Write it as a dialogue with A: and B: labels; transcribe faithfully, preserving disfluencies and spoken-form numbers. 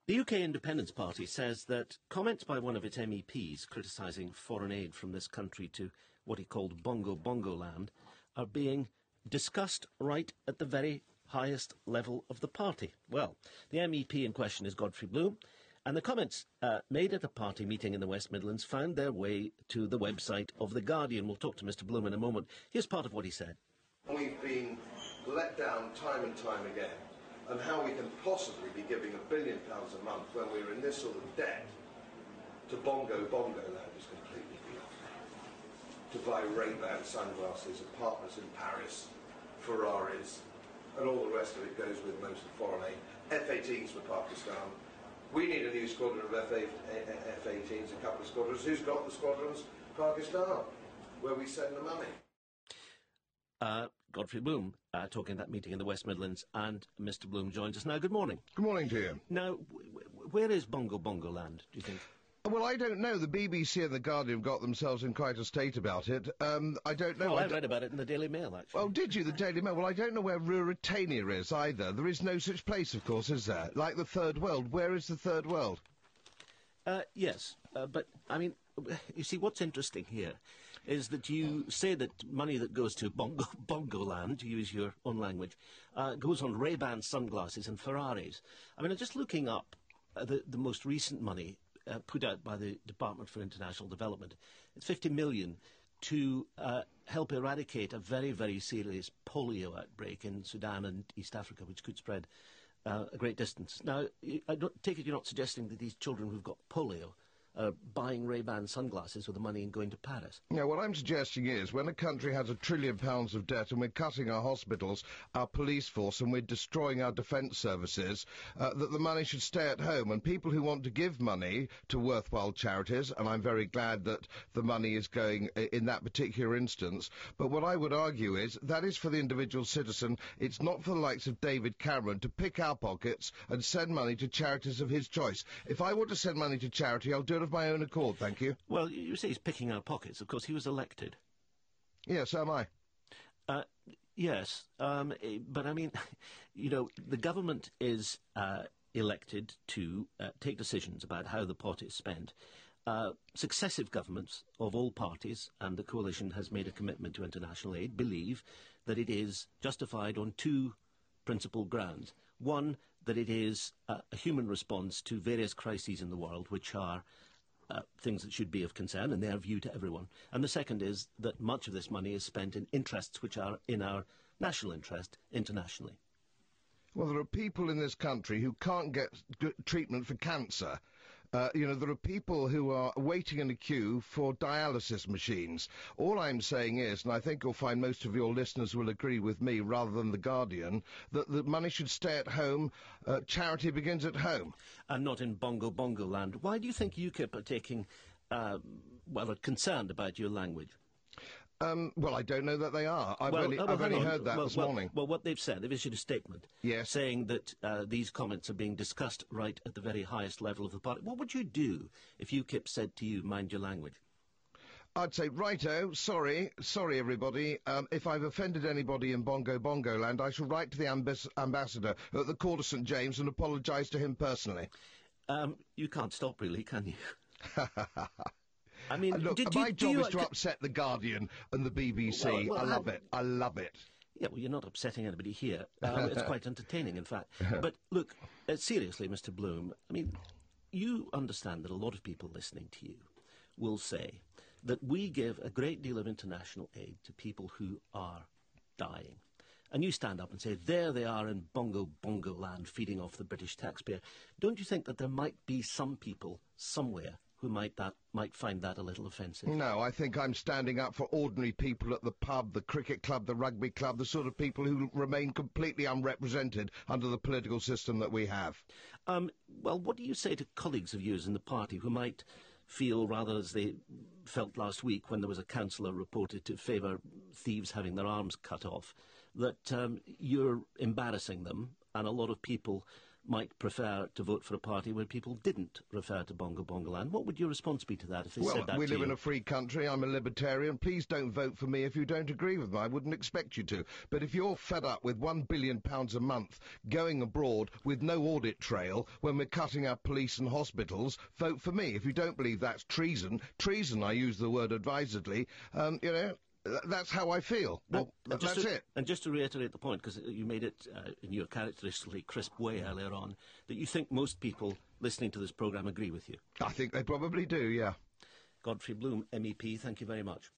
A: The U K Independence Party says that comments by one of its M E Ps criticising foreign aid from this country to what he called Bongo Bongo land are being discussed right at the very highest level of the party. Well, the M E P in question is Godfrey Bloom, and the comments uh, made at a party meeting in the West Midlands found their way to the website of The Guardian. We'll talk to Mr Bloom in a moment. Here's part of what he said.
B: We've been let down time and time again, and how we can possibly be giving a billion pounds a month when we're in this sort of debt to Bongo Bongo land is completely beyond me. To buy Ray-Ban sunglasses, apartments in Paris, Ferraris, and all the rest of it goes with most of the foreign aid. F eighteens for Pakistan. We need a new squadron of F eighteens, a couple of squadrons. Who's got the squadrons? Pakistan, where we send the money.
A: Uh, Godfrey Bloom uh, talking at that meeting in the West Midlands, and Mr Bloom joins us now. Good morning.
C: Good morning to you.
A: Now, w- w- where is Bongo Bongo land, do you think?
C: Well, I don't know. The B B C and The Guardian have got themselves in quite a state about it. Um, I don't know.
A: Well, I,
C: I d-
A: read about it in the Daily Mail, actually.
C: Oh, did you? The Daily Mail? Well, I don't know where Ruritania is either. There is no such place, of course, is there? Like the Third World. Where is the Third World?
A: Uh, yes, uh, but, I mean, you see, what's interesting here is that you say that money that goes to Bongo, Bongo land, to use your own language, uh, goes on Ray-Ban sunglasses and Ferraris. I mean, I'm just looking up uh, the, the most recent money uh, put out by the Department for International Development. It's fifty million to uh, help eradicate a very, very serious polio outbreak in Sudan and East Africa, which could spread uh, a great distance. Now, I don't take it you're not suggesting that these children who've got polio Uh, buying Ray-Ban sunglasses with the money and going to Paris.
C: Now, what I'm suggesting is, when a country has a trillion pounds of debt and we're cutting our hospitals, our police force, and we're destroying our defence services, uh, that the money should stay at home. And people who want to give money to worthwhile charities, and I'm very glad that the money is going in that particular instance, but what I would argue is, that is for the individual citizen. It's not for the likes of David Cameron to pick our pockets and send money to charities of his choice. If I want to send money to charity, I'll do it of my own accord, thank you.
A: Well, you say he's picking our pockets. Of course, he was elected.
C: Yes, so am I.
A: Uh, yes, um, eh, but I mean, you know, the government is uh, elected to uh, take decisions about how the pot is spent. Uh, successive governments of all parties, and the coalition has made a commitment to international aid, believe that it is justified on two principal grounds. One, that it is uh, a human response to various crises in the world, which are uh, things that should be of concern, and they are viewed to everyone. And the second is that much of this money is spent in interests which are in our national interest internationally.
C: Well, there are people in this country who can't get g- treatment for cancer. Uh, you know, there are people who are waiting in a queue for dialysis machines. All I'm saying is, and I think you'll find most of your listeners will agree with me rather than The Guardian, that the money should stay at home. Uh, charity begins at home.
A: And not in Bongo Bongo land. Why do you think UKIP are taking, uh, well, are concerned about your language?
C: Um, well, I don't know that they are. I've
A: well,
C: only,
A: oh, well,
C: I've only
A: on.
C: heard that
A: well,
C: this
A: well,
C: morning.
A: Well, what they've said, they've issued a statement
C: yes.
A: saying that uh, these comments are being discussed right at the very highest level of the party. What would you do if UKIP said to you, mind your language?
C: I'd say, righto, sorry, sorry everybody, um, if I've offended anybody in Bongo Bongo land, I shall write to the ambas- ambassador at the Court of St James and apologise to him personally.
A: Um, you can't stop, really, can you? I mean,
C: uh, look,
A: did
C: my
A: you,
C: job
A: you,
C: is to upset The Guardian and the B B C.
A: Well, well,
C: I love
A: I,
C: it. I love it.
A: Yeah, well, you're not upsetting anybody here. Um, it's quite entertaining, in fact. But look, uh, seriously, Mister Bloom, I mean, you understand that a lot of people listening to you will say that we give a great deal of international aid to people who are dying. And you stand up and say, there they are in Bongo Bongo land feeding off the British taxpayer. Don't you think that there might be some people somewhere who might that might find that a little offensive?
C: No, I think I'm standing up for ordinary people at the pub, the cricket club, the rugby club, the sort of people who remain completely unrepresented under the political system that we have.
A: Um, well, what do you say to colleagues of yours in the party who might feel, rather as they felt last week when there was a councillor reported to favour thieves having their arms cut off, that um, you're embarrassing them, and a lot of people might prefer to vote for a party where people didn't refer to Bongo Bongoland. What would your response be to that if they
C: well,
A: said that
C: we
A: to
C: live
A: you?
C: in a free country. I'm a libertarian. Please don't vote for me if you don't agree with me. I wouldn't expect you to. But if you're fed up with one billion pounds a month going abroad with no audit trail when we're cutting our police and hospitals, vote for me. If you don't believe that's treason, treason, I use the word advisedly, um, you know, th- that's how I feel. Well,
A: And
C: th-
A: just
C: that's
A: to,
C: it.
A: And just to reiterate the point, because you made it uh, in your characteristically crisp way earlier on, that you think most people listening to this programme agree with you.
C: I think they probably do, yeah.
A: Godfrey Bloom, M E P, thank you very much.